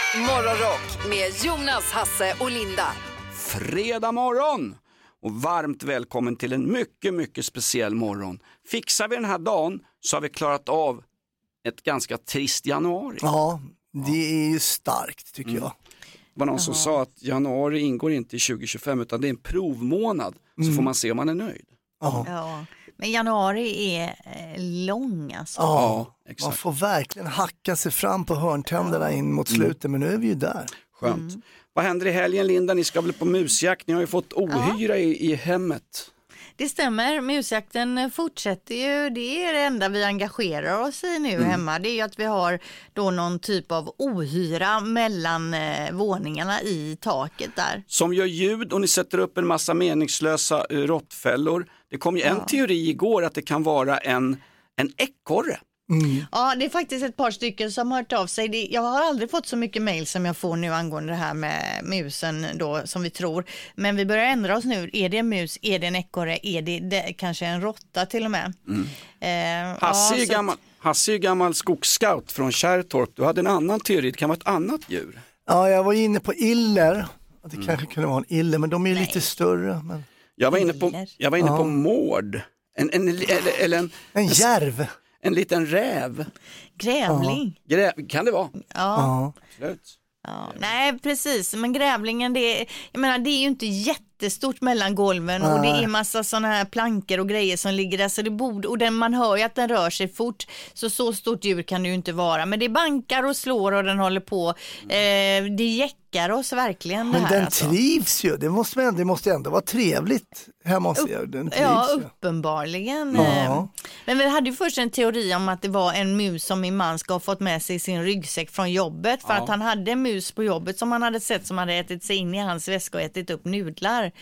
Morgonrock med Jonas, Hasse och Linda. Fredag morgon och varmt välkommen till en mycket, mycket speciell morgon. Fixar vi den här dagen så har vi klarat av ett ganska trist januari. Ja, det är ju starkt tycker jag. Det var någon som sa att januari ingår inte i 2025 utan det är en provmånad. Så får man se om man är nöjd. Ja, men januari är lång alltså. Ja, exakt. Man får verkligen hacka sig fram på hörntänderna in mot slutet, men nu är vi ju där. Skönt. Vad händer i helgen, Linda? Ni ska väl på musjakt? Ni har ju fått ohyra i hemmet. Det stämmer, musjakten fortsätter ju. Det är det enda vi engagerar oss i nu hemma. Det är ju att vi har då någon typ av ohyra mellan våningarna i taket där. Som gör ljud och ni sätter upp en massa meningslösa råttfällor. Det kom ju en teori igår att det kan vara en ekorre. Ja, det är faktiskt ett par stycken som har hört av sig. Jag har aldrig fått så mycket mejl som jag får nu angående det här med musen då, som vi tror. Men vi börjar ändra oss nu. Är det en mus? Är det en ekorre? Är det kanske en råtta till och med? Hasse är gammal skogsscout från Kärrtorp. Du hade en annan teori. Det kan vara ett annat djur. Ja, jag var inne på iller. Det kanske kunde vara en iller, men de är ju lite större. Men... Jag var inne på mård. En järv. En liten räv. Grävling. Kan det vara? Ja. Slut. Ja. Nej, precis. Men grävlingen, det är ju inte jättestort mellan golven och det är massa sådana här plankor och grejer som ligger där. Så det borde, och man hör ju att den rör sig fort. Så stort djur kan det ju inte vara. Men det bankar och slår och den håller på. Det jäckar oss verkligen. Men det här, den alltså. trivs ju. Det måste ändå vara trevligt hemma hos er. Den trivs ju. Uppenbarligen. Ja. Men vi hade ju först en teori om att det var en mus som min man ska ha fått med sig i sin ryggsäck från jobbet. För att han hade en mus på jobbet som han hade sett som hade ätit sig in i hans väska och ätit upp nudlar.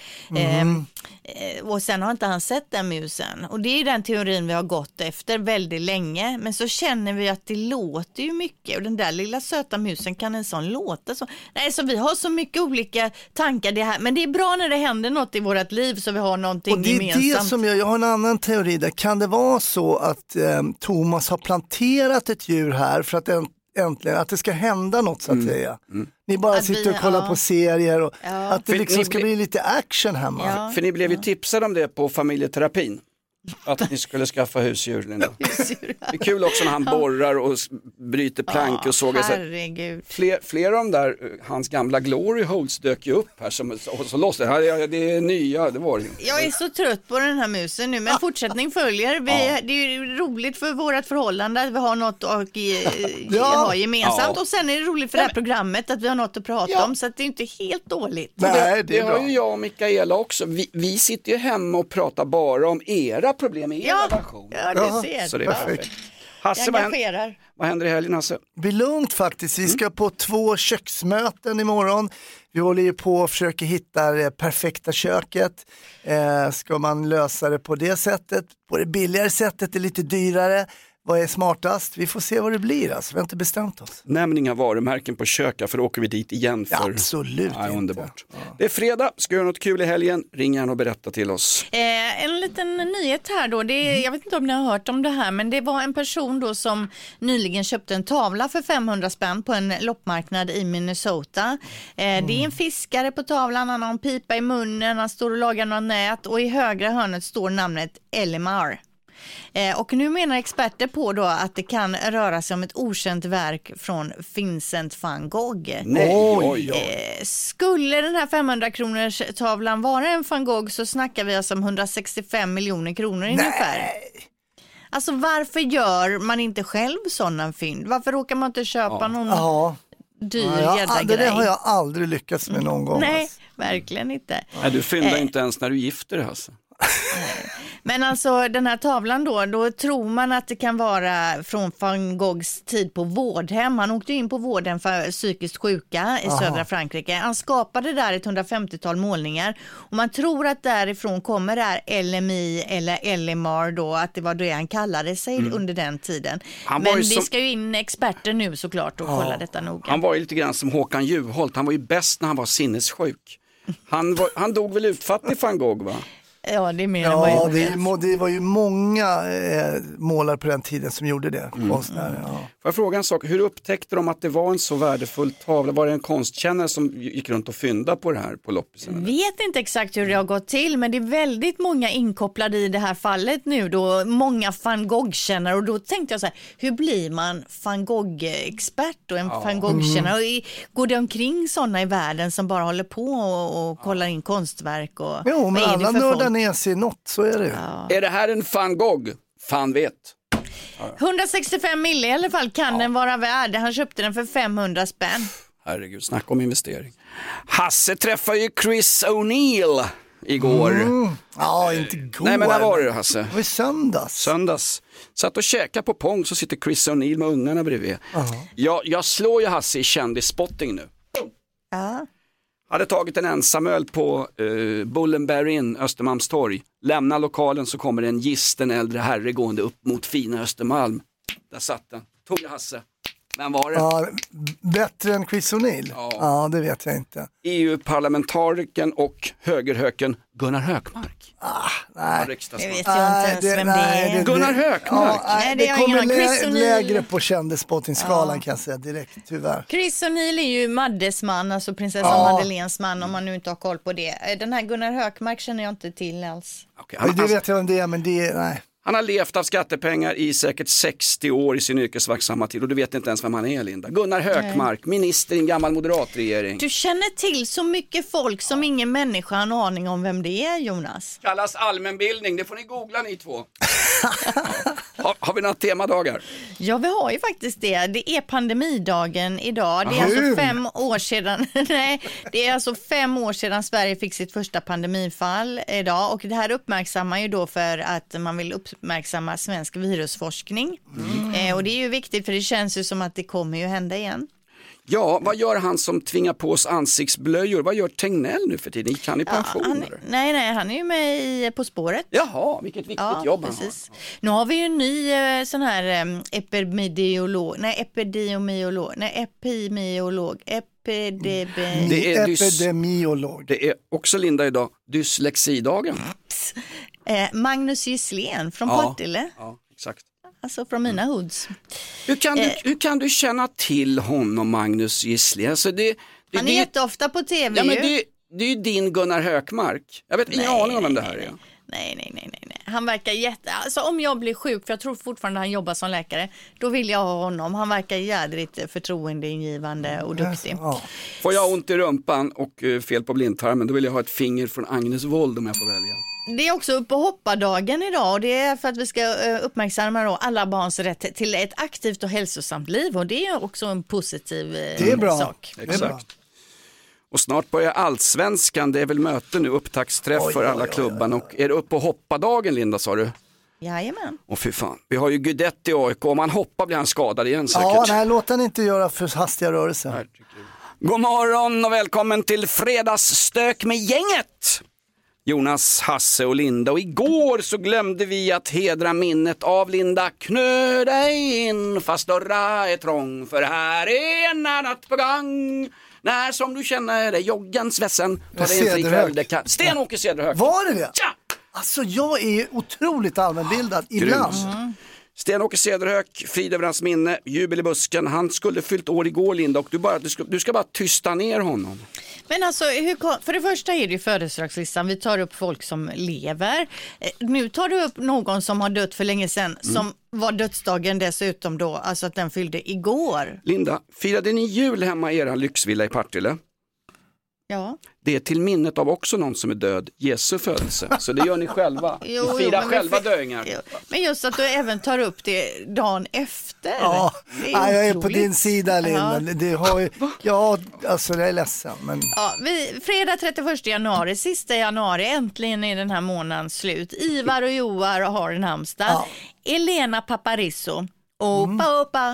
Och sen har inte han sett den musen. Och det är den teorin vi har gått efter väldigt länge. Men så känner vi att det låter ju mycket. Och den där lilla söta musen, kan en sån låta så? Nej, så vi har så mycket olika tankar det här. Men det är bra när det händer något i vårt liv så vi har någonting gemensamt. Och det är det som jag har en annan teori där. Kan det vara så att Thomas har planterat ett djur här för att äntligen att det ska hända något så att säga. Ni bara sitter och kollar på serier och att det liksom ska bli lite action hemma. Ja. För ni blev ju tipsade om det på familjeterapin. Att ni skulle skaffa husdjur. Det är kul också när han borrar och bryter plank och sågar sig. Flera av de där, hans gamla Glory Holds dök ju upp här så loss. Det är nya, det var det. Jag är så trött på den här musen nu, men fortsättning följer. Det är ju roligt för vårt förhållande att vi har något att ha gemensamt. Och sen är det roligt för det här programmet att vi har något att prata om, så att det är inte helt dåligt. Nej, det har ju jag och Mikaela också. Vi sitter ju hemma och pratar bara om era problem i er relation. Ja, det ser. Så det är perfekt. Hasse, vad händer i helgen, Hasse? Det blir lugnt faktiskt. Vi ska på 2 köksmöten imorgon. Vi håller ju på och försöker hitta det perfekta köket. Ska man lösa det på det sättet? På det billigare sättet, det är lite dyrare. Vad är smartast? Vi får se vad det blir. Alltså. Vi har inte bestämt oss. Nämn inga varumärken på köka för då åker vi dit igen. För... Absolut inte. Underbart. Ja. Det är fredag. Ska göra något kul i helgen? Ring gärna och berätta till oss. En liten nyhet här då. Jag vet inte om ni har hört om det här, men det var en person då som nyligen köpte en tavla för 500 spänn på en loppmarknad i Minnesota. Det är en fiskare på tavlan. Han har en pipa i munnen. Han står och lagar något nät och i högra hörnet står namnet Elimar. Och nu menar experter på då att det kan röra sig om ett okänt verk från Vincent van Gogh. Skulle den här 500 kronors tavlan vara en van Gogh så snackar vi alltså om 165 miljoner kronor ungefär. Alltså varför gör man inte själv sådana fynd? Varför råkar man inte köpa någon dyr jävla grej? Det har jag aldrig lyckats med någon gång. Nej, verkligen inte. Nej, du fyndar inte ens när du gifter dig, alltså. Men alltså den här tavlan då tror man att det kan vara från van Goghs tid på vårdhem. Han åkte in på vårdhem för psykiskt sjuka i södra Frankrike. Han skapade där ett 150-tal målningar och man tror att därifrån kommer det här LMI eller Elimar då, att det var det han kallade sig under den tiden. Men det ska ju in experter nu såklart och kolla detta noga. Han var ju lite grann som Håkan Juholt. Han var ju bäst när han var sinnessjuk. Han dog väl utfattig van Gogh, va? Ja, det är mer än vad jag vet. Det var ju många målare på den tiden som gjorde det. Konstnärer, Får jag fråga en sak? Hur upptäckte de att det var en så värdefull tavla? Var det en konstkännare som gick runt och fyndade på det här på loppisen? Jag vet inte exakt hur det har gått till, men det är väldigt många inkopplade i det här fallet nu då. Många van Gogh-kännare, och då tänkte jag så här, hur blir man van Gogh-expert och en van Gogh-kännare? Går det omkring sådana i världen som bara håller på och kollar in konstverk? Och, jo, men alla nördar ner sig något, så är det. Ja. Är det här en van Gogh? Fan vet. 165 mil i alla fall kan den vara värd. Han köpte den för 500 spänn. Herregud, snacka om investering. Hasse träffade ju Chris O'Neill igår. Ja, inte igår. Nej, men när var det, Hasse? Det var söndags. Satt och käka på Pong, så sitter Chris O'Neill med ungarna bredvid. Jag slår ju Hasse i kändisspotting nu. Ja. Hade tagit en ensamöl på Bullenberg Inn, Östermalmstorg. Lämnar lokalen, så kommer en gisten äldre herre gående upp mot fina Östermalm. Där satt den. Tog det Hasse. Vem var det? Ja, bättre än Chris O'Neill? Ja, det vet jag inte. EU-parlamentariken och högerhöken Gunnar Hökmark. Nej. Det vet jag inte ens vem det är. Gunnar Hökmark. Det kommer lägre på kändisspottingskalan kan jag säga direkt, tyvärr. Chris O'Neill är ju Maddes man, alltså prinsessan Madeleines man, om man nu inte har koll på det. Den här Gunnar Hökmark känner jag inte till alls. Okay, det vet jag om det är, men det är, nej. Han har levt av skattepengar i säkert 60 år i sin yrkesverksamma tid, och du vet inte ens vem han är, Linda. Gunnar Hökmark, minister i en gammal moderatregering. Du känner till så mycket folk som ingen människa har en aning om vem det är, Jonas. Kallas allmänbildning, det får ni googla ni två. Har vi några temadagar? Ja, vi har ju faktiskt det. Det är pandemidagen idag. Det är alltså 5 år sedan. Nej, det är alltså 5 år sedan Sverige fick sitt första pandemifall idag, och det här uppmärksammar ju då för att man vill uppmärksamma svensk virusforskning. Och det är ju viktigt, för det känns ju som att det kommer ju hända igen. Ja, vad gör han som tvingar på oss ansiktsblöjor? Vad gör Tegnell nu för tiden? Gick han i pension? Nej, han är ju med i På spåret. Jaha, vilket viktigt jobb han har. Nu har vi ju en ny sån här epidemiolog. Det är också, Linda, idag dyslexidagen. Magnus Gisslén från Partille. Ja, exakt. Alltså från mina hoods. Hur kan du känna till honom, Magnus Gisslén? Alltså han är jätteofta på tv. Ja, men det är ju din Gunnar Hökmark. Jag vet ingen aning om vem det här är. Nej. Han verkar alltså om jag blir sjuk, för jag tror fortfarande han jobbar som läkare, då vill jag ha honom. Han verkar jädrigt förtroendeingivande och duktig. Får jag ont i rumpan och fel på blindtarmen, då vill jag ha ett finger från Agnes Wold om jag får välja. Det är också uppe på hoppardagen idag, och det är för att vi ska uppmärksamma då alla barns rätt till ett aktivt och hälsosamt liv, och det är också en positiv sak. Exakt. Och snart börjar Allsvenskan, det är väl möte nu, upptaktsträff för alla klubbarna. Och är det uppe på hoppardagen, Linda, sa du? Jajamän. Och fy fan, vi har ju Guidetti i AIK, om han hoppar blir han skadad igen säkert. Ja, nej, låt han inte göra för hastiga rörelser. God morgon och välkommen till fredagsstök med gänget. Jonas, Hasse och Linda, och igår så glömde vi att hedra minnet av Linda. Knö dig in fast dörra är trång, för här är en natt på gång. När som du känner dig joggans väsen, ta dig en fri kväll, det kan... Sten-Åke Cederhök. Var det det? Ja! Alltså jag är otroligt allmänbildad ibland. Sten-Åke Cederhök, frid över hans minne, jubel i busken. Han skulle fyllt år igår, Linda, och du ska bara tysta ner honom. Men alltså, för det första är det ju födelsedagslistan. Vi tar upp folk som lever. Nu tar du upp någon som har dött för länge sedan, som var dödsdagen dessutom då, alltså att den fyllde igår. Linda, firade ni jul hemma i era lyxvilla i Partille? Ja. Det är till minnet av också någon som är död, Jesu födelse. Så det gör ni själva. Ni firar själva döingar. Men just att du även tar upp det dagen efter. Ja, jag är på din sida, Linda. Det har ju, alltså jag är ledsen. Men... Ja, fredag 31 januari, sista januari, äntligen är den här månaden slut. Ivar och Joar har en namnsdag. Ja. Elena Paparisso. Opa.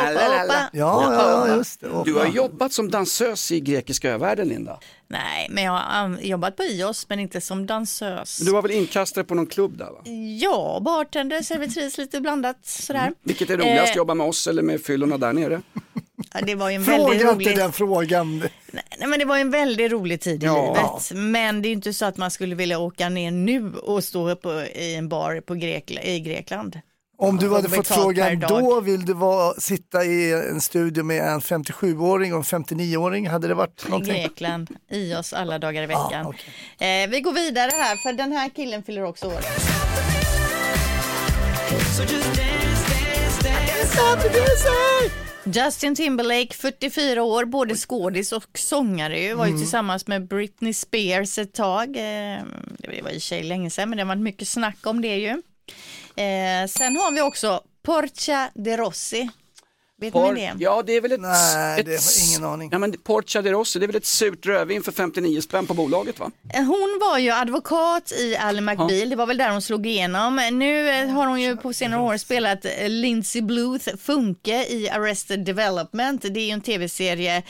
Ja, just det. Du har jobbat som dansös i grekiska övärlden, Linda. Nej, men jag har jobbat på IOS, men inte som dansös. Du var väl inkastare på någon klubb där, va? Ja, bartender, servitris, lite blandat sådär. Vilket är roligast, jobba med oss eller med fyllorna där nere? Ja, det var ju en väldigt rolig... Fråga inte den frågan. Nej, men det var en väldigt rolig tid i livet. Men det är inte så att man skulle vilja åka ner nu och stå upp i en bar i Grekland. Om du hade fått frågan då, vill du sitta i en studio med en 57-åring och en 59-åring? Hade det varit någonting? I Grekland, i oss alla dagar i veckan. Okay. Vi går vidare här, för den här killen fyller också år. Justin Timberlake, 44 år, både skådis och sångare. Var ju tillsammans med Britney Spears ett tag. Det var i sig länge sedan, men det har varit mycket snack om det ju. Sen har vi också Portia de Rossi. Vet ni det? Ja, det är väl Nej, det har ingen aning. Ja, men Portia de Rossi, det är väl ett surt rödvin för 59 spänn på bolaget, va? Hon var ju advokat i Ally McBeal. Det var väl där hon slog igenom. Nu har hon ju på senare år spelat Lindsay Bluth Funke i Arrested Development. Det är ju en tv-serie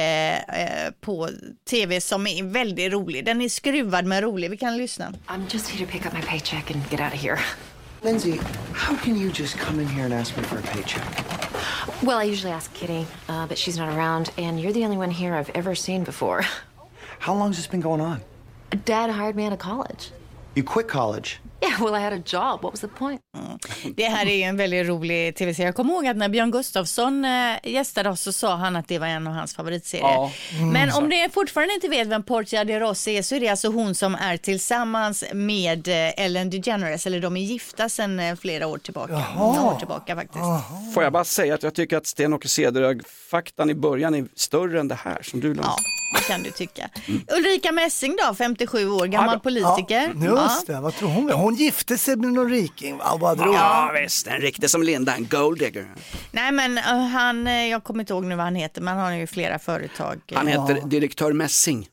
på tv som är väldigt rolig. Den är skruvad men rolig. Vi kan lyssna. I'm just here to pick up my paycheck and get out of here. Lindsay, how can you just come in here and ask me for a paycheck? Well, I usually ask Kitty, but she's not around, and you're the only one here I've ever seen before. How long has this been going on? Dad hired me out of college. You quit college? Yeah, well, I had a job. What was the point? Det här är ju en väldigt rolig tv-serie. Jag kommer ihåg att när Björn Gustafsson gästade oss så sa han att det var en av hans favoritserier. Ja. Men om det fortfarande inte vet vem Portia de Rossi är, så är det alltså hon som är tillsammans med Ellen DeGeneres, eller de är gifta sedan flera år tillbaka. Några år tillbaka faktiskt. Får jag bara säga att jag tycker att Sten-Åke Cederhök-faktan i början är större än det här som du lanserar. Ja, det kan du tycka. Ulrika Messing då, 57 år, gammal politiker. Just det, vad tror hon? Hon gifte sig med någon riking, va? Ja, visst, en riktig som Linda, en golddigger. Nej, men jag kommer inte ihåg nu vad han heter, men han har ju flera företag. Han heter direktör Messing.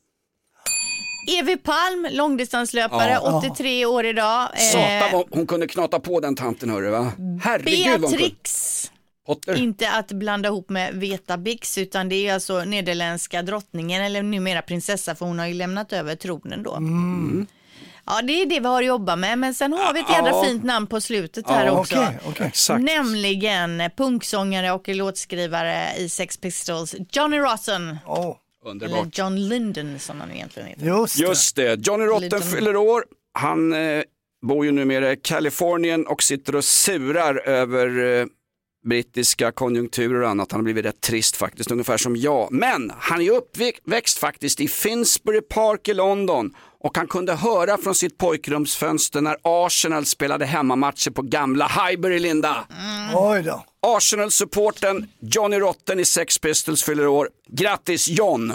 Evi Palm, långdistanslöpare, 83 år idag. Satan, hon kunde knata på den tanten, hörru, va? Herregud, Beatrix. Inte att blanda ihop med Vetabix, utan det är alltså nederländska drottningen, eller numera prinsessa, för hon har ju lämnat över tronen då. Ja, det är det vi har att jobba med. Men sen har vi ett jävla fint namn på slutet här också. Okay. Nämligen punksångare och låtskrivare i Sex Pistols, Johnny Rotten. Underbart. Eller John Linden som han egentligen heter. Just det. Johnny Rotten fyller år. Han bor ju numera i Kalifornien och sitter och surar över brittiska konjunkturer och annat. Han har blivit rätt trist faktiskt, ungefär som jag. Men han är uppväxt faktiskt i Finsbury Park i London. Och han kunde höra från sitt pojkrumsfönster när Arsenal spelade hemmamatcher på gamla Highbury, Linda. Oj då. Arsenal-supporten Johnny Rotten i Sex Pistols fyller år. Grattis John!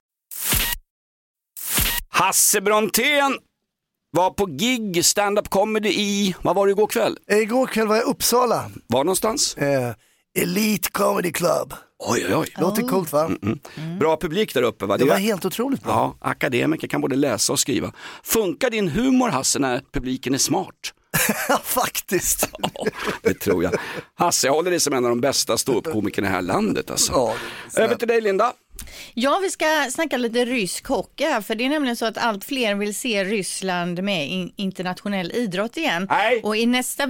Hasse Brontén var på gig, stand-up comedy i... Vad var det igår kväll? Igår kväll var jag i Uppsala. Var någonstans? Elite Comedy Club. Oj. Låter coolt, va? Bra publik där uppe, va? Det var helt otroligt bra. Ja, akademiker kan både läsa och skriva. Funkar din humor, Hasse, när publiken är smart? Faktiskt. Ja, det tror jag. Hasse, jag håller dig som en av de bästa ståuppkomikerna i det här landet. Alltså. Ja, över till dig, Linda. Ja, vi ska snacka lite rysk hockey här, för det är nämligen så att allt fler vill se Ryssland med internationell idrott igen. Nej. Och i nästa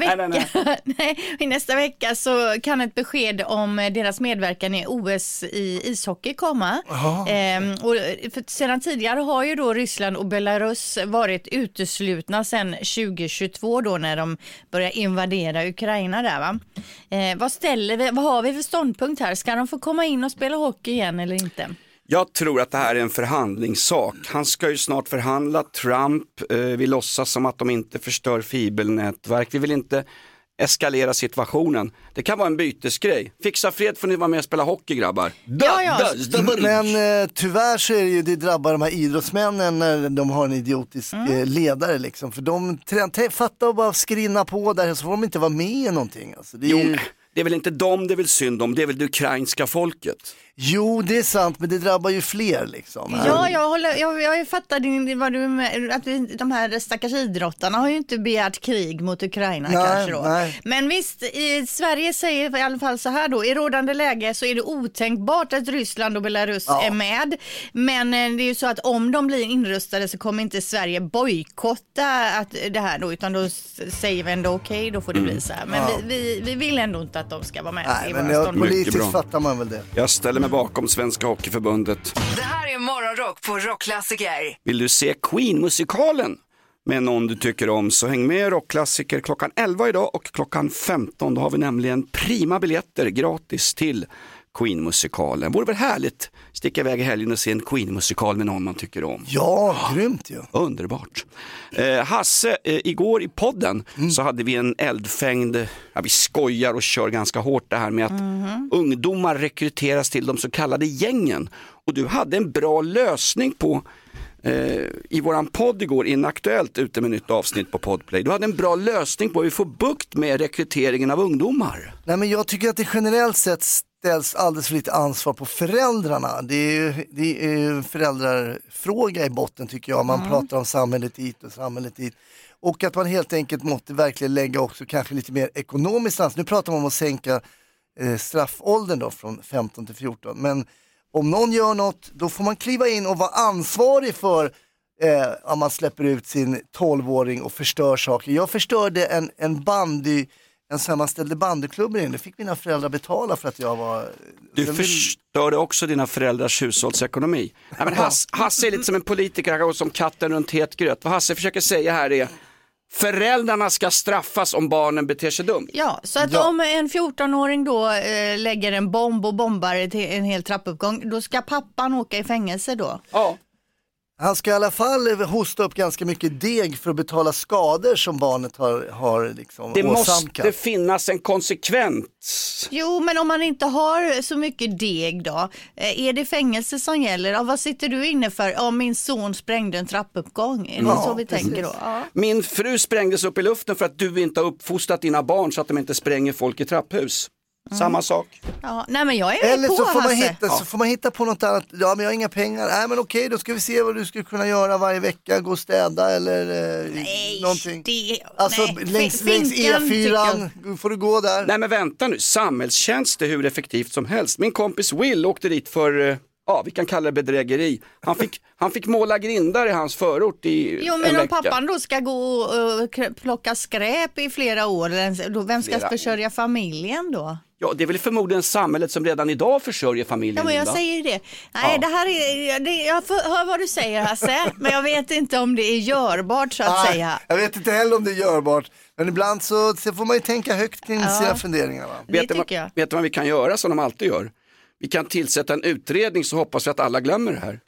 vecka så kan ett besked om deras medverkan i OS i ishockey komma. Och för sedan tidigare har ju då Ryssland och Belarus varit uteslutna sedan 2022 då, när de börjar invadera Ukraina där, va? Vad har vi för ståndpunkt här? Ska de få komma in och spela hockey igen eller inte? Jag tror att det här är en förhandlingssak. Han ska ju snart förhandla. Trump vill låtsas som att de inte förstör fibernätverk. Vi vill inte eskalera situationen. Det kan vara en bytesgrej. Fixa fred får ni vara med och spela hockey, grabbar. Men tyvärr så är det drabbar de här idrottsmännen när de har en idiotisk ledare liksom. För de fattar och bara skrinna på där, så får de inte vara med i någonting. Alltså, det är väl inte dem det är väl synd om, det är väl det ukrainska folket. Jo, det är sant, men det drabbar ju fler liksom. Ja, jag fattar att de här stackars idrottarna har ju inte begärt krig mot Ukraina kanske då. Nej. Men visst, i Sverige säger i alla fall så här då, i rådande läge så är det otänkbart att Ryssland och Belarus är med. Men det är ju så att om de blir inrustade så kommer inte Sverige bojkotta det här då, utan då säger vi ändå okej, då får det bli så här. Men vi vill ändå inte att de ska vara med. Nej, men politiskt fattar man väl det. Jag ställer är bakom Svenska Hockeyförbundet. Det här är Morgonrock på Rockklassiker. Vill du se Queen-musikalen med någon du tycker om, så häng med Rockklassiker klockan 11 idag och klockan 15. Då har vi nämligen prima biljetter gratis till Queen-musikalen. Vore väl härligt sticka iväg i helgen och se en Queen-musikal med någon man tycker om. Ja, grymt ju. Underbart. Hasse, igår i podden så hade vi en eldfängd, vi skojar och kör ganska hårt det här med att ungdomar rekryteras till de så kallade gängen. Och du hade en bra lösning på i våran podd igår, Inaktuellt, ute med nytt avsnitt på Podplay. Du hade en bra lösning på hur vi får bukt med rekryteringen av ungdomar. Nej, men jag tycker att det generellt sett ställs alldeles för lite ansvar på föräldrarna. Det är en föräldrarfråga i botten, tycker jag. Man pratar om samhället hit och samhället hit. Och att man helt enkelt måste verkligen lägga också kanske lite mer ekonomiskt ansvar. Nu pratar man om att sänka straffåldern då från 15 till 14. Men om någon gör något, då får man kliva in och vara ansvarig för om man släpper ut sin 12-åring och förstör saker. Jag förstörde en sammanställde bandyklubb in. Det fick mina föräldrar betala för att jag var... Du förstörde också dina föräldrars hushållsekonomi. Ja, men Hasse är lite som en politiker och som katten runt het gröt. Vad Hasse försöker säga här är: föräldrarna ska straffas om barnen beter sig dumt. Ja, så att om en 14-åring då lägger en bomb och bombar en hel trappuppgång, då ska pappan åka i fängelse då? Ja. Han ska i alla fall hosta upp ganska mycket deg för att betala skador som barnet har liksom det åsamkat. måste finnas en konsekvens. Jo, men om man inte har så mycket deg då, är det fängelse som gäller? Ja, vad sitter du inne för? Ja, min son sprängde en trappuppgång. Är det så vi tänker då? Ja. Min fru sprängdes upp i luften för att du inte har uppfostrat dina barn så att de inte spränger folk i trapphus. Samma sak. Ja, nej, men jag är eller på, så får Hasse. så får man hitta på något annat. Ja, men jag har inga pengar. Nej, men okej, då ska vi se vad du skulle kunna göra varje vecka. Gå och städa eller någonting. Alltså längs E4 får du gå där. Nej, men vänta nu. Samhällstjänst är hur effektivt som helst. Min kompis Will åkte dit för... vi kan kalla det bedrägeri. Han fick måla grindar i hans förort i Jo, men om pappan då ska gå och plocka skräp i flera år, då vem ska försörja familjen då? Ja, det är väl förmodligen samhället som redan idag försörjer familjen. Ja, men jag säger det. Nej, det här är... jag hör vad du säger, Hasse, men jag vet inte om det är görbart så att säga. Jag vet inte heller om det är görbart. Men ibland så får man ju tänka högt kring sina funderingar. Va? Vet du vad vi kan göra som de alltid gör? Vi kan tillsätta en utredning så hoppas vi att alla glömmer det här.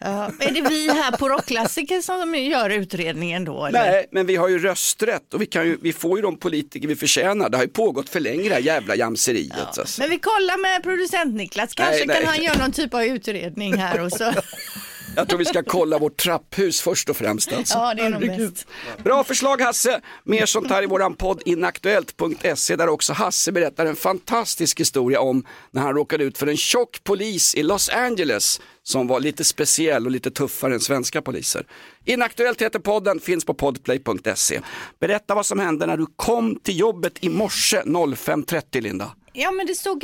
Är det vi här på Rockklassiker som gör utredningen då? Eller? Nej, men vi har ju rösträtt och vi får ju de politiker vi förtjänar. Det har ju pågått för länge det här jävla jamseriet. Ja. Alltså. Men vi kollar med producent Niklas. Kanske kan han göra någon typ av utredning här och så. Jag tror vi ska kolla vårt trapphus först och främst. Alltså. Ja, det är nog bäst. Bra förslag, Hasse. Mer sånt här i våran podd inaktuellt.se, där också Hasse berättar en fantastisk historia om när han råkade ut för en tjock polis i Los Angeles som var lite speciell och lite tuffare än svenska poliser. Inaktuellt heter podden, finns på podplay.se. Berätta vad som hände när du kom till jobbet i morse 05.30, Linda. Ja, men det stod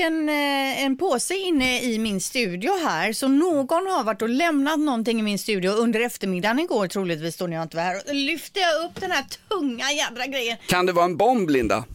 en påse inne i min studio här, så någon har varit och lämnat någonting i min studio under eftermiddagen igår, troligtvis då när jag inte var här. Och lyfte jag upp den här tunga jädra grejen. Kan det vara en bomb, Linda?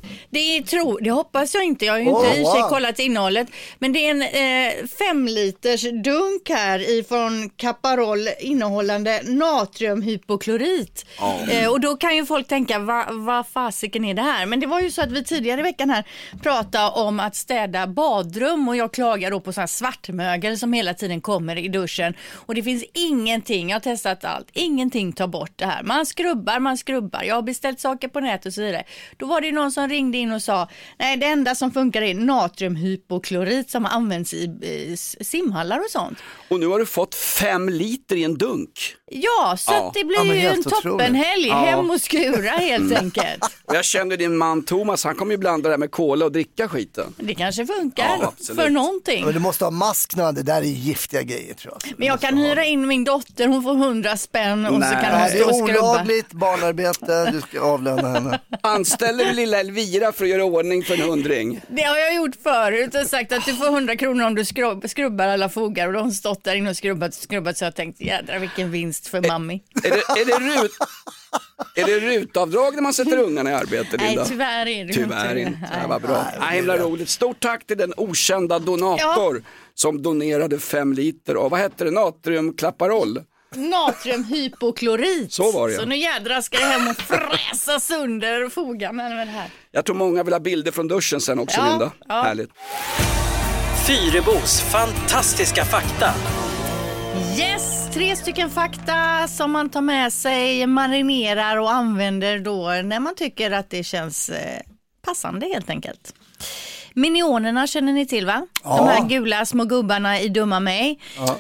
Det hoppas jag inte. Jag har ju inte i sig kollat innehållet. Men det är en 5 liters dunk här ifrån Caparol innehållande natriumhypoklorit. Och då kan ju folk tänka, vad fasiken är det här? Men det var ju så att vi tidigare i veckan här pratade om att städa badrum, och jag klagar då på sådana svartmögel som hela tiden kommer i duschen, och det finns ingenting, jag har testat allt, ingenting tar bort det här. Man skrubbar, jag har beställt saker på nätet och så vidare. Då var det någon som ringde in och sa, nej, det enda som funkar är natriumhypoklorit som används i simhallar och sånt. Och nu har du fått 5 liter i en dunk. Ja, så att det blir ju en toppenhelg, hem och skura helt enkelt. Jag kände din man Thomas, han kommer ju blanda det med cola och dricka skiten. Det kanske funkar för någonting. Men du måste ha maskna, det där är giftiga grejer, tror jag. Men jag kan hyra in min dotter, hon får 100 spänn och så kan hon stå och skrubba. Det är olagligt barnarbete, du ska avlöna henne. Anställer du lilla Elvira för att göra ordning för en 100-ring? Det har jag gjort förut och sagt att du får 100 kronor om du skrubbar alla fogar, och de har stått där inne och skrubbat, så jag tänkte, jädra vilken vinst för mammi. Är det rutavdrag när man sätter ungarna i arbete, Linda? Nej, tyvärr är det tyvärr inte. Nej. Det var bra. Himla roligt. Stort tack till den okända donator som donerade 5 liter av, vad heter det, natriumklapparol? Natriumhypoklorit. Så var det. Så nu jädrar ska det hem och fräsa sönder fogarna med det här. Jag tror många vill ha bilder från duschen sen också, Linda. Ja. Härligt. Fyrebos fantastiska fakta. Yes, 3 stycken fakta som man tar med sig, marinerar och använder då när man tycker att det känns passande helt enkelt. Minionerna känner ni till, va? Ja. De här gula små gubbarna i Dumma mig. Ja.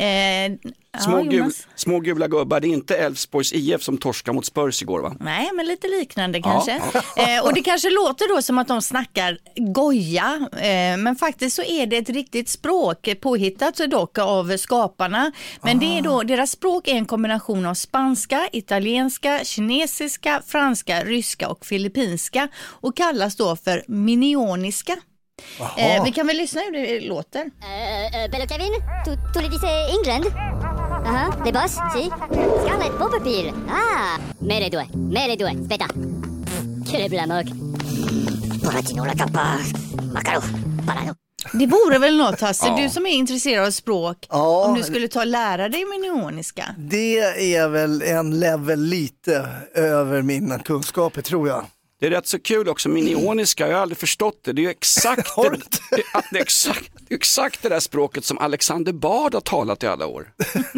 Små gula gubbar, det är inte Elfsborgs IF som torskar mot Spurs igår, va? Nej, men lite liknande kanske. Och det kanske låter då som att de snackar goja, men faktiskt så är det ett riktigt språk, påhittat dock av skaparna. Men det är då, deras språk är en kombination av spanska, italienska, kinesiska, franska, ryska och filippinska och kallas då för minioniska. Vi kan väl lyssna hur det låter. Bello Kevin, tu le dice England? The boss, si? Scarlett Popperpil. Mere due, aspetta. Che le blamog. Poratino la cappa. Macaro, parano. Det vore väl något, Hasse, du som är intresserad av språk, Ja. om du skulle ta och lära dig minioniska. Det är väl en level lite över mina kunskaper, tror jag. Det är rätt så kul också, minioniska, jag har aldrig förstått det. Det är ju exakt det är exakt det där språket som Alexander Bard har talat i alla år.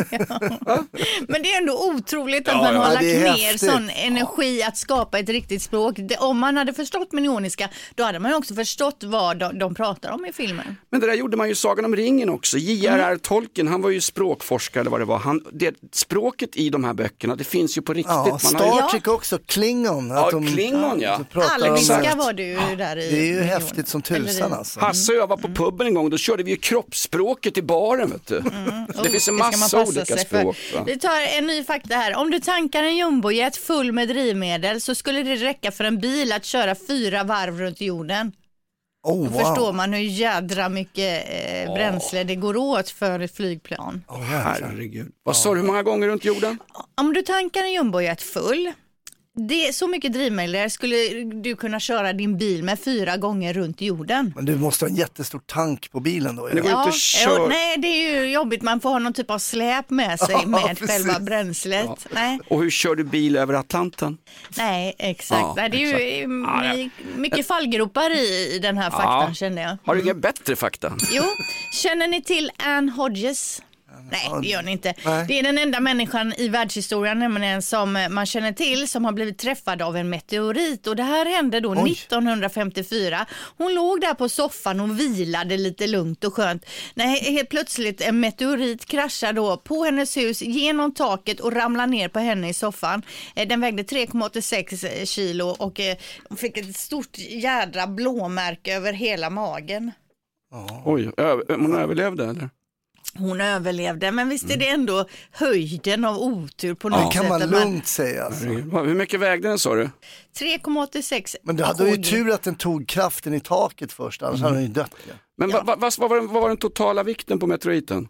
Men det är ändå otroligt att man har lagt ner sån energi att skapa ett riktigt språk. Om man hade förstått minioniska, då hade man ju också förstått vad de pratar om i filmen. Men det där gjorde man ju Sagan om ringen också. J.R.R. Tolkien, han var ju språkforskare eller vad det var. Språket i de här böckerna, det finns ju på riktigt. Ja, Star Trek också, Klingon. Klingon, ja. Alviska var du där i. Det är ju häftigt som tusan alltså. Hasse och jag var på puben en gång, då körde vi ju kroppsspråket i baren, vet du. Det finns en massa olika språk. Vi tar en ny fakta här. Om du tankar en jumbojet full med drivmedel så skulle det räcka för en bil att köra 4 varv runt jorden. Då förstår man hur jädra mycket bränsle det går åt för ett flygplan. Herregud. Vad sa du, hur många gånger runt jorden? Om du tankar en jumbojet full, det är så mycket drivmedel skulle du kunna köra din bil med 4 gånger runt jorden. Men du måste ha en jättestor tank på bilen då. Det går inte köra. Nej, det är ju jobbigt. Man får ha någon typ av släp med sig med själva bränslet. Ja. Nej. Och hur kör du bil över Atlanten? Nej, exakt. Ja, Nej, det är ju mycket fallgropar i den här faktan, känner jag. Har du inga bättre fakta? Jo, känner ni till Anne Hodges? Nej, det gör ni inte. Nej. Det är den enda människan i världshistorien nämligen som man känner till som har blivit träffad av en meteorit. Och det här hände då 1954. Hon låg där på soffan och vilade lite lugnt och skönt. Nej, helt plötsligt en meteorit kraschar då på hennes hus genom taket och ramlar ner på henne i soffan. Den vägde 3,86 kilo och hon fick ett stort jädra blåmärke över hela magen. Oj, hon överlevde eller? Hon överlevde, men visst är det ändå höjden av otur på något sätt. Det kan man lugnt säga. Alltså. Hur mycket vägde den, sa du? 3,86. Men du hade ju tur att den tog kraften i taket först, annars hade den ju dött. Ja. Men vad var den totala vikten på meteoriten?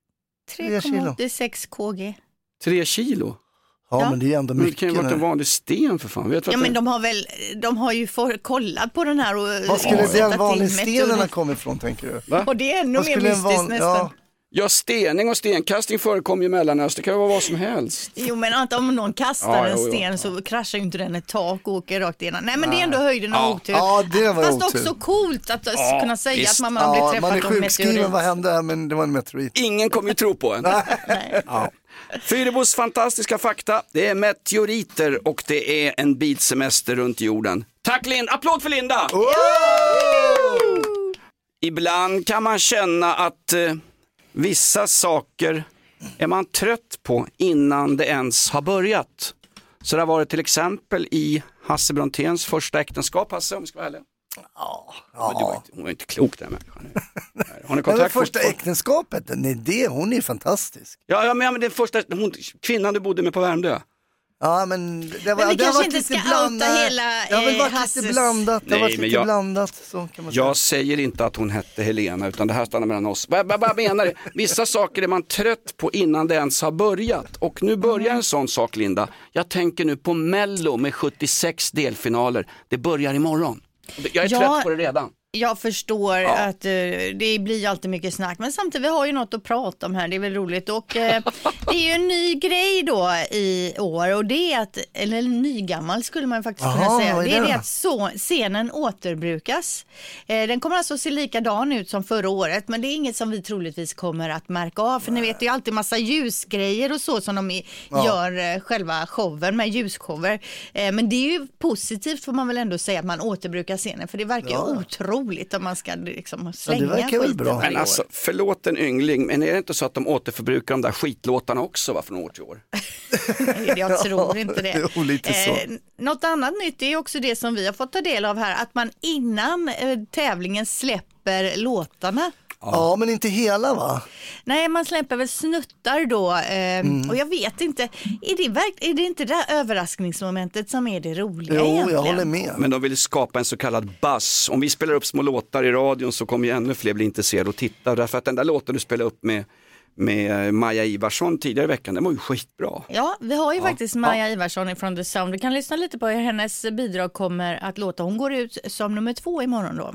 3,86 kg. 3 kilo? Ja, men det är ändå mycket. Det kan ju vara en vanlig sten för fan. Men de har ju kollat på den här och vad skulle den vanliga stenen ha kommit ifrån, tänker du? Va? Och det är ännu mer mystiskt nästan. Ja, stening och stenkastning förekommer ju mellanöst. Det kan vara vad som helst. Jo, men inte om någon kastar en sten så kraschar ju inte den ett tak och åker rakt igenom. Nej, men det är ändå höjden av otur. Ja, det var fast otur. också coolt att kunna säga att man har blivit träffad av en meteorit. Man är sjukskriven, vad hände? Men det var en meteorit. Ingen kommer ju tro på en. Nej. Ja. Fyrebos fantastiska fakta. Det är meteoriter och det är en bilsemester runt jorden. Tack Linda, applåd för Linda! Ibland kan man känna att vissa saker är man trött på innan det ens har börjat. Så det har varit till exempel i Hasse Bronténs första äktenskap, Hasse, om vi ska vara ärliga. Ja. Hon var inte klok den människan. Har ni kontakt det första äktenskapet, hon är fantastisk. Ja, men det första, kvinnan du bodde med på Värmdö. Ja, men det Men vi det har kanske varit inte lite ska outa hela det har väl varit Hasses... lite blandat. Det har varit lite blandat, så kan man säga. Jag säger inte att hon hette Helena, utan det här stannar mellan oss. Vad menar du? Vissa saker är man trött på innan det ens har börjat. Och nu börjar en sån sak, Linda. Jag tänker nu på Mello med 76 delfinaler. Det börjar imorgon. Jag är trött på det redan. Jag förstår att det blir alltid mycket snack, men samtidigt vi har ju något att prata om här, det är väl roligt. Och det är ju en ny grej då i år, och det är att, eller nygammal skulle man faktiskt kunna säga, det är det att scenen återbrukas. Den kommer alltså se likadan ut som förra året, men det är inget som vi troligtvis kommer att märka av, för ni vet, det är alltid massa ljusgrejer och så som de gör själva showen med ljusshower. Men det är ju positivt, får man väl ändå säga, att man återbrukar scenen, för det verkar ju otroligt om man ska liksom slänga det verkar väl bra. Men alltså, förlåt en yngling, men är det inte så att de återförbrukar de där skitlåtarna också från år till år? Nej, jag tror inte det. Jo, lite så. Något annat nytt är också det som vi har fått ta del av här, att man innan tävlingen släpper låtarna. Ja, men inte hela, va? Nej, man släpper väl snuttar då. Och jag vet inte, är det inte det där överraskningsmomentet som är det roliga egentligen? Jo, jag håller med. Men de vill skapa en så kallad buzz. Om vi spelar upp små låtar i radion så kommer ju ännu fler bli intresserade och titta. Därför att den där låten du spelade upp med Maja Ivarsson tidigare i veckan, den var ju skitbra. Ja, vi har ju faktiskt Maja Ivarsson från The Sound. Vi kan lyssna lite på hur hennes bidrag kommer att låta. Hon går ut som nummer 2 imorgon då.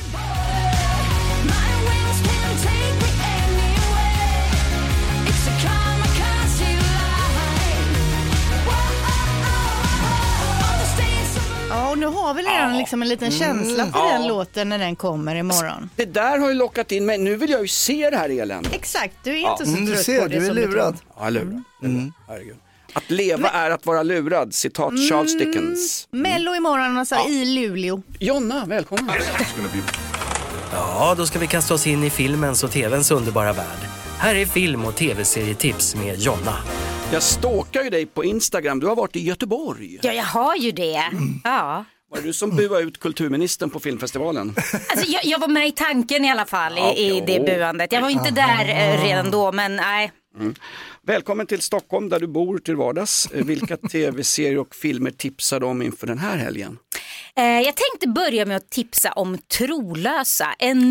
Ja, och nu har vi redan liksom en liten känsla för den låten när den kommer imorgon. Det där har ju lockat in mig. Nu vill jag ju se det här eländet. Exakt, du är inte så trött du ser, på det. Du är lurad. Ja, lurad. Herregud. Att leva är att vara lurad, citat Charles Dickens. Mello imorgon alltså, i Luleå. Jonna, välkommen. Ja, då ska vi kasta oss in i filmens och tvns underbara värld. Här är film- och tv-serietips med Jonna. Jag stalkar ju dig på Instagram. Du har varit i Göteborg. Ja, jag har ju det. Ja. Var det du som buade ut kulturministern på filmfestivalen? Alltså, jag var med i tanken i alla fall i det buandet. Jag var inte där redan då, men nej. Välkommen till Stockholm där du bor till vardags. Vilka tv-serier och filmer tipsar du om inför den här helgen? Jag tänkte börja med att tipsa om Trolösa. En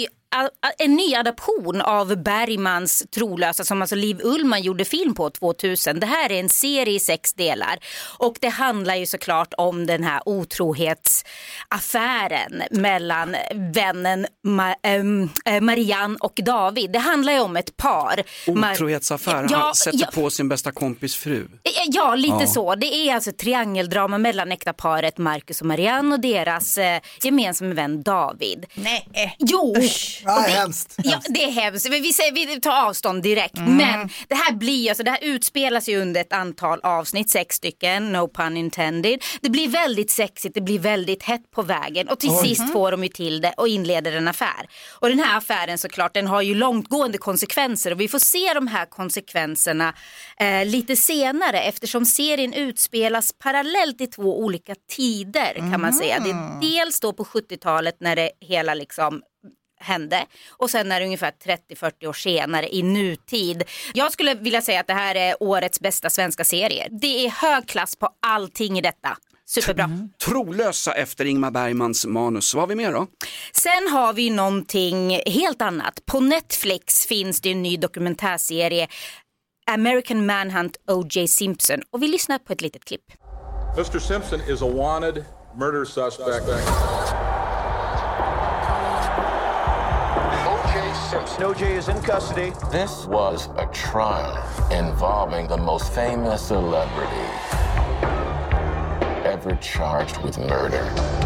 ny adaption av Bergmans Trolösa som alltså Liv Ullmann gjorde film på 2000. Det här är en serie i 6 delar och det handlar ju såklart om den här otrohetsaffären mellan vännen Marianne och David. Det handlar ju om ett par. Otrohetsaffären, han sätter på sin bästa kompis fru. Ja, lite så. Det är alltså triangeldrama mellan äkta paret Marcus och Marianne och deras gemensamma vän David. Nej. Jo. Ja, hemskt. Ja, det är hemskt. Vi tar avstånd direkt. Men det här blir alltså, det här utspelas ju under ett antal avsnitt, 6 stycken, no pun intended. Det blir väldigt sexigt, det blir väldigt hett på vägen och till sist får de ju till det och inleder en affär. Och den här affären såklart, den har ju långtgående konsekvenser och vi får se de här konsekvenserna lite senare eftersom serien utspelas parallellt i 2 olika tider kan man säga. Det är dels då på 70-talet när det hela liksom hände och sen är det ungefär 30-40 år senare i nutid. Jag skulle vilja säga att det här är årets bästa svenska serie. Det är hög klass på allting i detta. Superbra. Trolösa efter Ingmar Bergmans manus. Vad har vi mer då? Sen har vi någonting helt annat. På Netflix finns det en ny dokumentärserie American Manhunt O.J. Simpson och vi lyssnar på ett litet klipp. Mr. Simpson is a wanted murder suspect. O.J. is in custody. This was a trial involving the most famous celebrity ever charged with murder.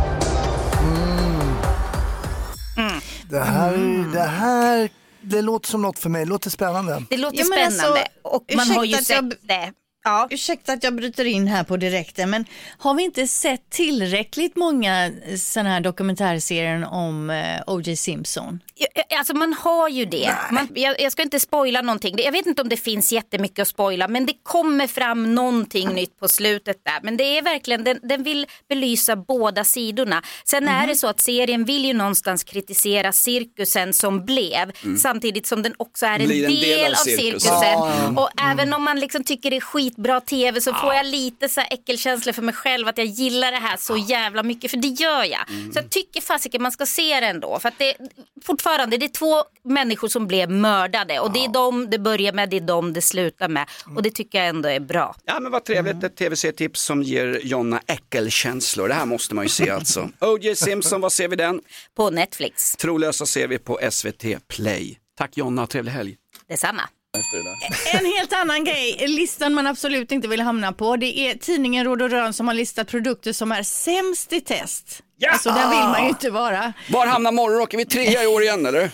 Det låter som något för mig. Det låter spännande. Det låter spännande och man har ju sett det. Ja. Ursäkta att jag bryter in här på direkten, men har vi inte sett tillräckligt många sådana här dokumentärserier om O.J. Simpson? Alltså man har ju det. Jag ska inte spoila någonting. Jag vet inte om det finns jättemycket att spoila, men det kommer fram någonting nytt på slutet där. Men det är verkligen, den vill belysa båda sidorna. Sen är det så att serien vill ju någonstans kritisera cirkusen som blev, samtidigt som den också är en del av cirkusen. Och även om man liksom tycker det är skitbra tv, så får jag lite så här äckelkänsla för mig själv att jag gillar det här så jävla mycket, för det gör jag. Så jag tycker fasiken man ska se det ändå, för att det fortfarande, det är 2 människor som blev mördade och det är dem det börjar med, det är dem det slutar med, och det tycker jag ändå är bra. Ja, men vad trevligt, ett tv-tips som ger Jonna äckelkänslor. Det här måste man ju se alltså. O.J. Simpson, vad ser vi den? På Netflix. Trolösa ser vi på SVT Play. Tack Jonna, trevlig helg. Detsamma. En helt annan grej, listan man absolut inte vill hamna på, det är tidningen Råd och Rön som har listat produkter som är sämst i test. Ja! Alltså där vill man ju inte vara. Var hamnar Morgonrock? Är vi 3 i år igen eller?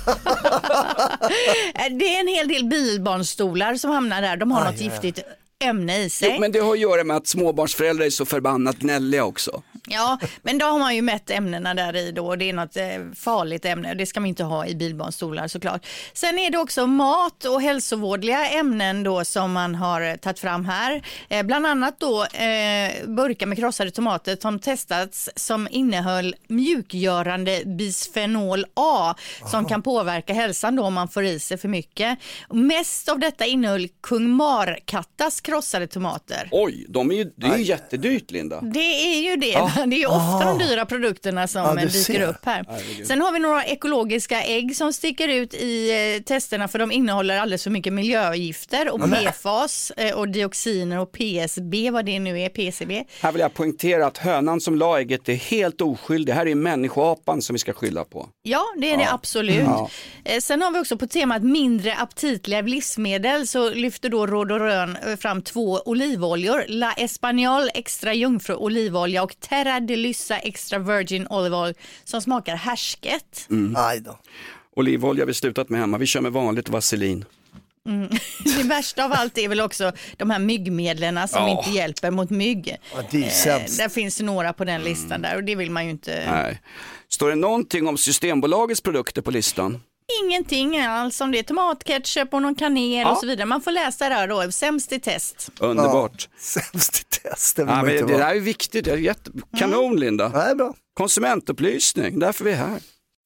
Det är en hel del bilbarnstolar som hamnar där, de har något giftigt ämne i sig. Jo, men det har att göra med att småbarnsföräldrar är så förbannat gnälliga också. Ja, men då har man ju mätt ämnena där i då, och det är något farligt ämne och det ska man inte ha i bilbarnstolar såklart. Sen är det också mat och hälsovårdliga ämnen då som man har tagit fram här. Bland annat då burkar med krossade tomater som testats som innehöll mjukgörande bisfenol A som kan påverka hälsan då om man får i sig för mycket. Mest av detta innehöll Kung Mar-kattas krossade tomater. Oj, det är ju jättedyrt, Linda. Det är ju det. Ja. Det är ju ofta de dyra produkterna som dyker upp här. Sen har vi några ekologiska ägg som sticker ut i testerna, för de innehåller alldeles för mycket miljögifter och PFAS och dioxiner och PSB, vad det nu är, PCB. Här vill jag poängtera att hönan som la ägget är helt oskyldig. Här är människoapan som vi ska skylla på. Ja, det är det absolut. Ja. Sen har vi också på temat mindre aptitliga livsmedel, så lyfter då Råd och Rön fram 2 olivoljor. La Espagnol extra jungfru olivolja och Terra de Lyssa extra virgin olive oil som smakar härsket. Aj då. Olivolja har vi slutat med hemma. Vi kör med vanligt vaselin. Det värsta av allt är väl också de här myggmedlen som inte hjälper mot mygg. Där finns några på den listan där och det vill man ju inte. Nej. Står det någonting om Systembolagets produkter på listan? Ingenting alls om det. Tomatketchup och någon kanel och så vidare. Man får läsa det här då. Sämst i test. Underbart. Sämst i test. Det där är viktigt. Det är kanon, Linda. Ja, det är bra. Konsumentupplysning. Därför vi är här.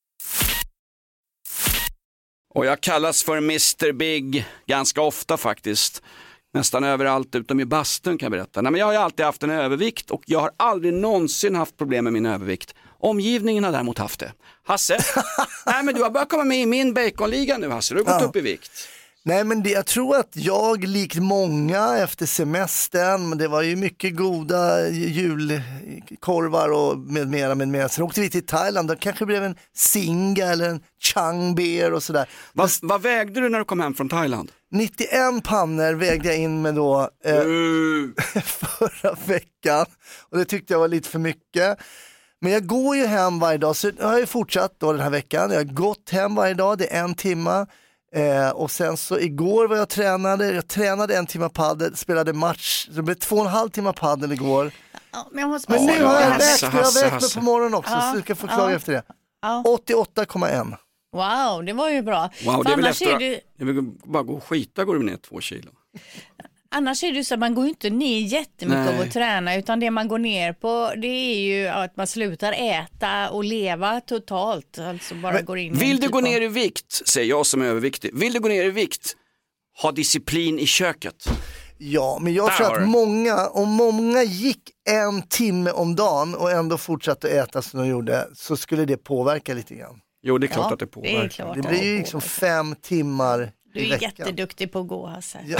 Och jag kallas för Mr. Big ganska ofta faktiskt. Nästan överallt utom i bastun kan jag berätta. Nej, men jag har ju alltid haft en övervikt och jag har aldrig någonsin haft problem med min övervikt. Omgivningen har däremot haft det. Hasse, nej men du har börjat komma med i min baconliga nu Hasse, du har gått upp i vikt. Nej men jag tror att jag likt många efter semestern, men det var ju mycket goda julkorvar och med mera. Sen åkte vi till Thailand, då kanske blev en singa eller en chang beer och sådär. Vad vägde du när du kom hem från Thailand? 91 pannor vägde jag in med då förra veckan och det tyckte jag var lite för mycket. Men jag går ju hem varje dag, så jag har ju fortsatt då den här veckan. Jag har gått hem varje dag, det är 1 timme. Och sen så igår var jag tränade 1 timme paddel, spelade match. Det blev 2,5 timmar paddel igår. Ja, men nu har jag vägt mig på morgonen också, så du ska förklara efter det. 88,1. Wow, det var ju bra. Wow, det är väl det är väl bara gå och skita går du ner 2 kilo. Annars är det så att man går inte ner jättemycket av att träna, utan det man går ner på det är ju att man slutar äta och leva totalt. Alltså bara går in. Vill du gå ner i vikt, säger jag som är överviktig. Vill du gå ner i vikt, ha disciplin i köket. Ja, men jag tror att många gick 1 timme om dagen och ändå fortsatte äta som de gjorde, så skulle det påverka lite grann. Jo, det är klart att det påverkar. Det blir ju liksom 5 timmar. Du är jätteduktig på att gå, Hasse. Ja.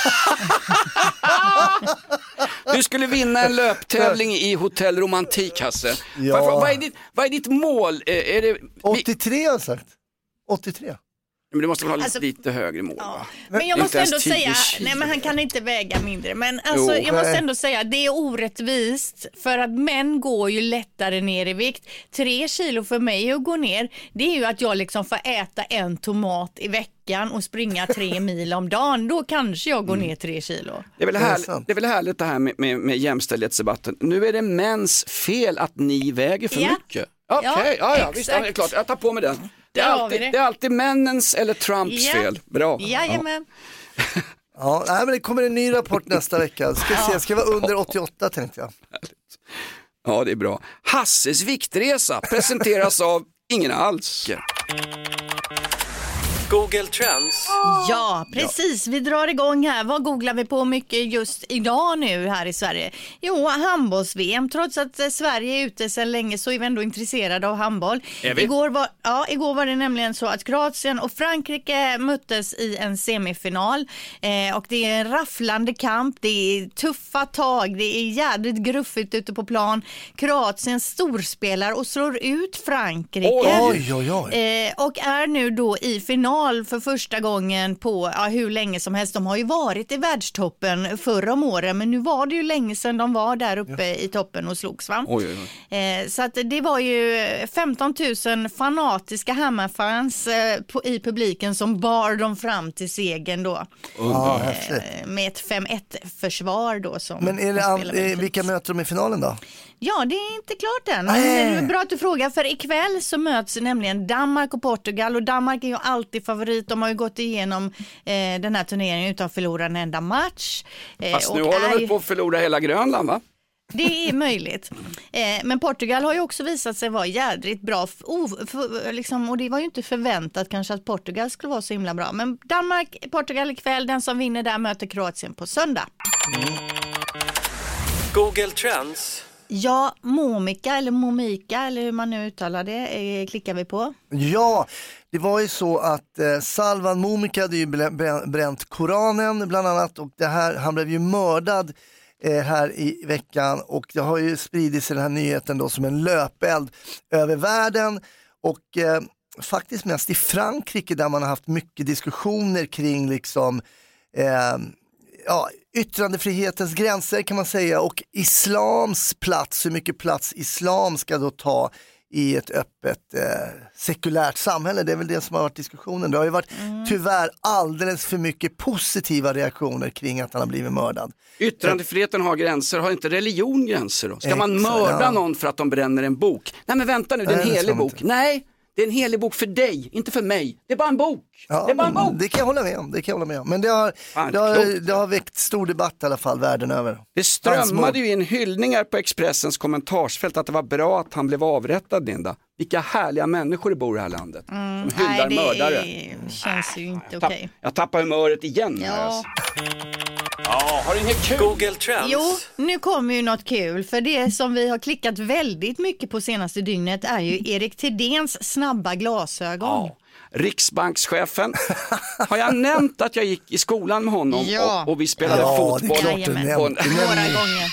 Du skulle vinna en löptävling i Hotell Romantik, Hasse. Ja. Vad är ditt mål? Är det 83 har jag sagt. 83. Men det måste väl ha lite högre mål, va? Men jag måste ändå säga, nej men han kan inte väga mindre. Men alltså, jag måste ändå säga att det är orättvist. För att män går ju lättare ner i vikt. 3 kilo för mig att gå ner, det är ju att jag liksom får äta 1 tomat i veckan och springa 3 mil om dagen. Då kanske jag går ner 3 kilo. Det är väl härligt det här med jämställdhetsdebatten. Nu är det mäns fel att ni väger för mycket. Okej, ja, visst, det är klart. Jag tar på mig den. Det är alltid männens eller Trumps fel. Bra. Jajamän. Ja, men det kommer en ny rapport nästa vecka. Ska vara under 88 tänkte jag. Ja, det är bra. Hasses viktresa presenteras av ingen alls. Google Trends. Ja, precis. Vi drar igång här. Vad googlar vi på mycket just idag nu här i Sverige? Jo, handbolls-VM. Trots att Sverige är ute sedan länge så är vi ändå intresserade av handboll. Igår var det nämligen så att Kroatien och Frankrike möttes i en semifinal. Och det är en rafflande kamp. Det är tuffa tag. Det är jävligt gruffigt ute på plan. Kroatien storspelar och slår ut Frankrike. Oj. Och är nu då i final för första gången på hur länge som helst. De har ju varit i världstoppen förra om åren, men nu var det ju länge sedan de var där uppe i toppen och slogs, va? Så att det var ju 15 000 fanatiska Hammarfans i publiken som bar dem fram till segern då. Med ett 5-1-försvar då. Men vilka möter de i finalen då? Ja, det är inte klart än. Det är bra att du frågar, för ikväll så möts nämligen Danmark och Portugal, och Danmark är ju alltid favorit. De har ju gått igenom den här turneringen utan att förlora en enda match. Fast nu håller de på att förlora hela Grönland, va? Det är möjligt. Men Portugal har ju också visat sig vara jädrigt bra. Och det var ju inte förväntat kanske att Portugal skulle vara så himla bra. Men Danmark, Portugal ikväll, den som vinner där möter Kroatien på söndag. Google Trends. Ja, Momika eller hur man nu uttalar det klickar vi på. Ja, det var ju så att Salvan Momika hade ju bränt Koranen bland annat, och han blev ju mördad här i veckan, och det har ju spridit sig den här nyheten då som en löpeld över världen, och faktiskt mest i Frankrike där man har haft mycket diskussioner kring liksom yttrandefrihetens gränser kan man säga, och islams plats, hur mycket plats islam ska då ta i ett öppet sekulärt samhälle. Det är väl det som har varit diskussionen. Det har ju varit tyvärr alldeles för mycket positiva reaktioner kring att han har blivit mördad. Yttrandefriheten har gränser, har inte religion gränser då? Ska man mörda någon för att de bränner en bok? Nej, men vänta nu, det är en helig bok. Nej, det är en helig bok för dig, inte för mig. Det är bara en bok. Ja, det är bara en bok. Det kan jag hålla med om. Men det har väckt stor debatt i alla fall världen över. Det strömmade ju in hyllningar på Expressens kommentarsfält att det var bra att han blev avrättad, Linda. Vilka härliga människor det bor i det här landet. Som hyllar mördare. Det känns ju inte okej. Jag tappar humöret igen. Ja. Har du inget kul? Google Trends. Jo, nu kommer ju något kul. För det som vi har klickat väldigt mycket på senaste dygnet är ju Erik Thedéens snabba glasögon. Ja. Riksbankschefen. Har jag nämnt att jag gick i skolan med honom och vi spelade fotboll? Några gånger.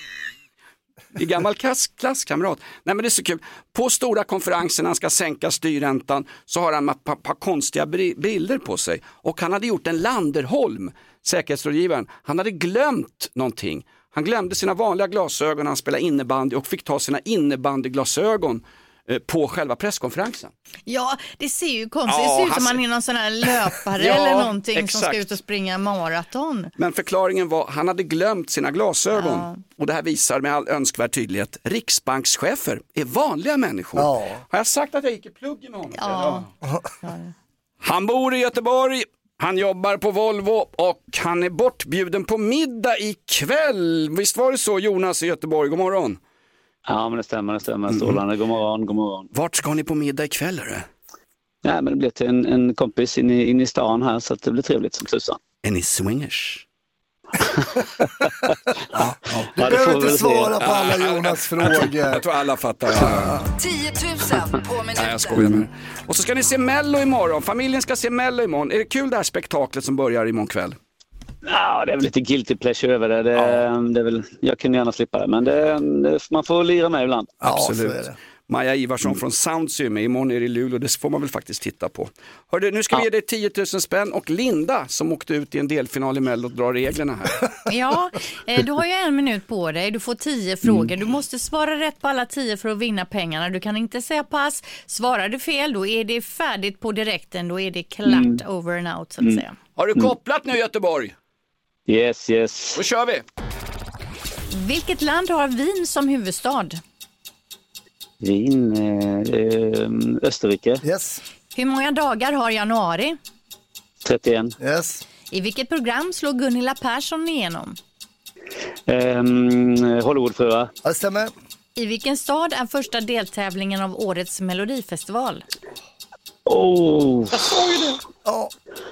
I gammal klasskamrat. Nej, men det är så kul. På stora konferensen när han ska sänka styrräntan så har han ett par konstiga bilder på sig. Och han hade gjort en Landerholm, säkerhetsrådgivaren. Han hade glömt någonting. Han glömde sina vanliga glasögon när han spelade innebandy och fick ta sina innebandyglasögon på själva presskonferensen. Ja, det ser ju konstigt ut. Det ser ut som man är någon sån här löpare eller någonting som ska ut och springa maraton. Men förklaringen var han hade glömt sina glasögon. Och det här visar med all önskvärd tydlighet riksbankschefer är vanliga människor. Har jag sagt att jag gick i plugg med honom? Ja. Han bor i Göteborg. Han jobbar på Volvo och han är bortbjuden på middag ikväll. Visst var det så, Jonas i Göteborg? God morgon. Ja, men det stämmer. Strålande. God morgon. Vart ska ni på middag ikväll? Nej, men det blir till en kompis in i stan här, så att det blir trevligt som tusan. Är ni swingers? Du behöver inte svara på alla Jonas frågor. Jag tror alla fattar. 10 000 på minuten. Nej, jag skojar med. Och så ska ni se Mello imorgon. Familjen ska se Mello imorgon. Är det kul det här spektaklet som börjar imorgon kväll? Ja, det är väl lite guilty pleasure över det. Det är väl, jag kunde gärna slippa det, men man får lira med ibland. Absolut. Maja Ivarsson från Soundsy med imorgon är i Luleå, det får man väl faktiskt titta på. Hörde, nu ska vi ge dig 10 000 spänn och Linda som åkte ut i en delfinal i Mello drar reglerna här. Ja, du har ju 1 minut på dig, du får 10 frågor. Du måste svara rätt på alla 10 för att vinna pengarna. Du kan inte säga pass. Svarar du fel, då är det färdigt på direkten. Då är det klart over and out, så att säga. Har du kopplat nu, Göteborg? Yes. Då kör vi. Vilket land har Wien som huvudstad? Wien, Österrike. Yes. Hur många dagar har januari? 31. Yes. I vilket program slog Gunilla Persson igenom? Hollywoodfrua. Ja, det stämmer. I vilken stad är första deltävlingen av årets Melodifestival? Jag såg ju det. Ja.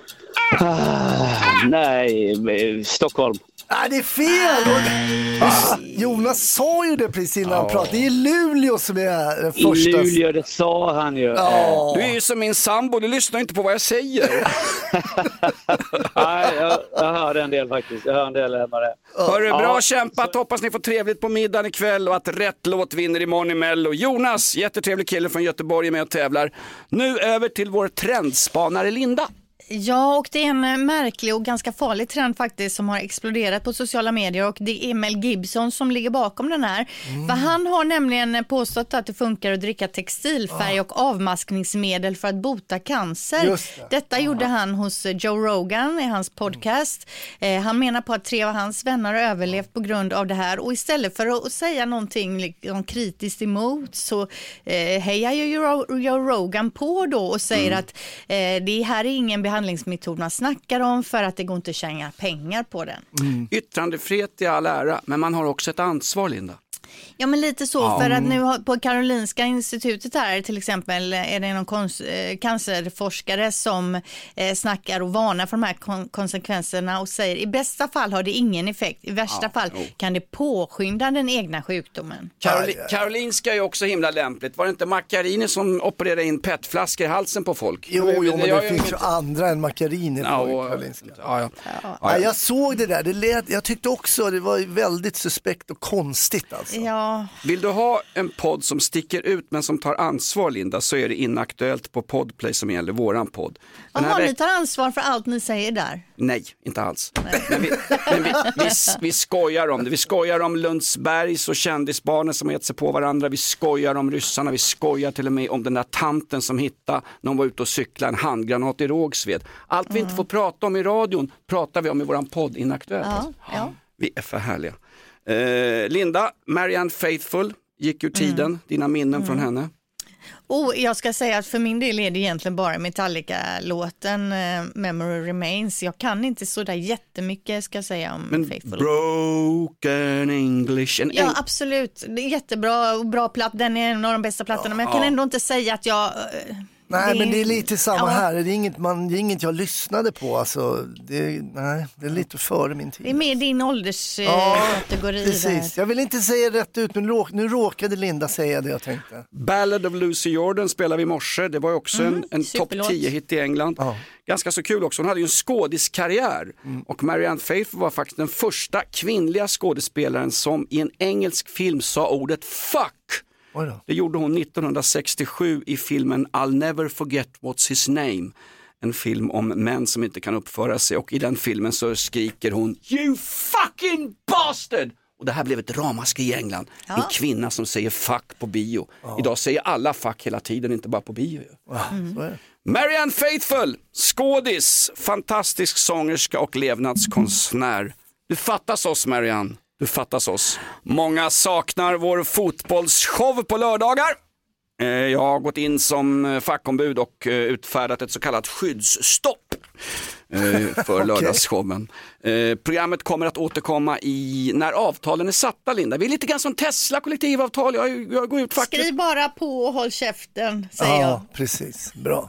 Nej, Stockholm. Nej, det är fel! Jonas sa ju det precis innan han pratade. Det är Luleå som är den första. I Luleå, det sa han ju. Du är ju som min sambo, du lyssnar inte på vad jag säger. Nej, jag hör en del faktiskt. Jag hör en del hemma det. Hörru, bra kämpat. Hoppas ni får trevligt på middagen ikväll och att rätt låt vinner imorgon i Mello. Jonas, jättetrevlig kille från Göteborg, är med och tävlar. Nu över till vår trendspanare Linda. Ja, och det är en märklig och ganska farlig trend faktiskt som har exploderat på sociala medier, och det är Mel Gibson som ligger bakom den här. För han har nämligen påstått att det funkar att dricka textilfärg och avmaskningsmedel för att bota cancer. Detta gjorde han hos Joe Rogan i hans podcast. Han menar på att 3 av hans vänner har överlevt på grund av det här, och istället för att säga någonting liksom kritiskt emot så hejar ju Joe Rogan på då och säger att det här är ingen behandlingsmetod man snackar om för att det går inte att tjäna pengar på den. Yttrandefrihet i all ära, men man har också ett ansvar, Linda. Ja, men lite så, för att nu på Karolinska institutet här till exempel är det någon cancerforskare som snackar och varnar för de här konsekvenserna och säger i bästa fall har det ingen effekt, i värsta fall kan det påskynda den egna sjukdomen. Karolinska är ju också himla lämpligt. Var det inte Macchiarini som opererade in petflaskor i halsen på folk? Jo, men det finns ju andra än Macchiarini på Karolinska. Jag såg det där, jag tyckte också det var väldigt suspekt och konstigt alltså. Ja. Vill du ha en podd som sticker ut men som tar ansvar, Linda, så är det Inaktuellt på Podplay som gäller, våran podd. Ni tar ansvar för allt ni säger där? Nej, inte alls. Men vi skojar om det. Vi skojar om Lundsbergs och kändisbarnen som har gett sig på varandra. Vi skojar om ryssarna. Vi skojar till och med om den där tanten som hittade när hon var ute och cyklade en handgranat i Rågsved. Allt vi inte får prata om i radion pratar vi om i våran podd Inaktuellt. Vi är för härliga. Linda, Marianne Faithfull gick ur tiden, dina minnen från henne? Jag ska säga att för min del är det egentligen bara Metallica-låten Memory Remains. Jag kan inte så där jättemycket ska jag säga om Faithfull. Broken English. Ja, absolut. Det är jättebra och bra platt. Den är en av de bästa plattorna. Men jag kan ändå inte säga att jag... Nej, men det är lite samma här. Det är inget jag lyssnade på. Alltså, det är lite före min tid. Det är med din ålderskategori. Precis. Jag vill inte säga rätt ut, men nu råkade Linda säga det jag tänkte. Ballad of Lucy Jordan spelade vi i morse. Det var ju också en topp 10-hit i England. Ganska så kul också. Hon hade ju en skådiskarriär. Och Marianne Faithfull var faktiskt den första kvinnliga skådespelaren som i en engelsk film sa ordet fuck. Det gjorde hon 1967 i filmen I'll Never Forget What's His Name. En film om män som inte kan uppföra sig. Och i den filmen så skriker hon You fucking bastard! Och det här blev ett ramaskri i England. En kvinna som säger fuck på bio. Idag säger alla fuck hela tiden, inte bara på bio. Marianne Faithfull, skådis, fantastisk sångerska och levnadskonstnär. Du fattas oss, Marianne. Du fattas oss. Många saknar vår fotbollsshow på lördagar. Jag har gått in som fackombud och utfärdat ett så kallat skyddsstopp för lördagsshowen. Programmet kommer att återkomma när avtalen är satta, Linda. Vi är lite grann som Tesla kollektivavtal. Jag går ut facket. Skriv bara på och håll käften, säger jag. Ja, precis. Bra.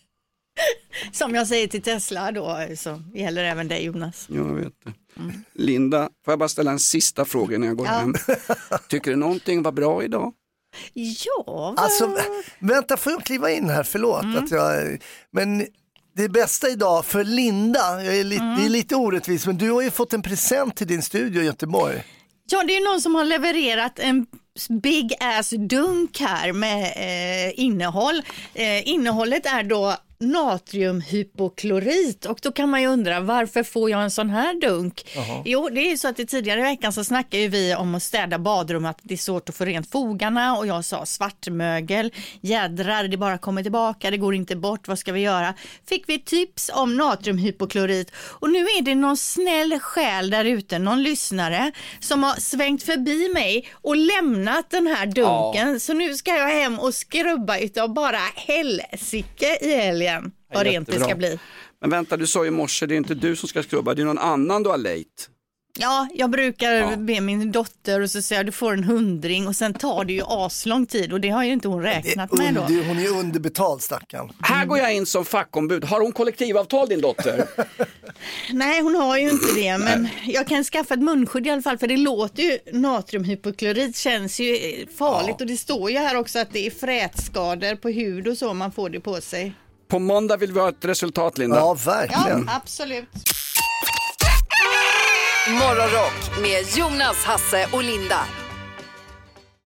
Som jag säger till Tesla då, så gäller även dig, Jonas. Jag vet det. Linda, får jag bara ställa en sista fråga när jag går hem? Tycker du någonting var bra idag? Ja. Alltså, vänta, får jag kliva in här? Förlåt men det bästa idag för Linda, det är lite orättvist, men du har ju fått en present till din studio i Göteborg. Ja, det är någon som har levererat en big ass dunk här med innehåll. Innehållet är då natriumhypoklorit och då kan man ju undra varför får jag en sån här dunk? Jo, det är ju så att tidigare i veckan så snackade ju vi om att städa badrum, att det är svårt att få rent fogarna och jag sa svartmögel, jädrar, det bara kommer tillbaka, det går inte bort, vad ska vi göra? Fick vi tips om natriumhypoklorit och nu är det någon snäll själ där ute, någon lyssnare som har svängt förbi mig och lämnat den här dunken, så nu ska jag hem och skrubba utav bara helsike i helgen. Vad rent det ska bli. Men vänta, du sa ju i morse, det är inte du som ska skrubba, det är någon annan du har lejt. Ja, jag brukar be min dotter och så säger jag, du får en 100 och sen tar det ju aslång tid och det har ju inte hon räknat med då. Hon är ju underbetald, stackarn. Här går jag in som fackombud. Har hon kollektivavtal, din dotter? Nej, hon har ju inte det, men jag kan skaffa ett munskydd i alla fall, för det låter ju, natriumhypoklorit känns ju farligt och det står ju här också att det är frätskador på hud och så man får det på sig. På måndag vill vi ha ett resultat, Linda. Ja, verkligen. Ja, absolut. Morgonrock med Jonas, Hasse och Linda.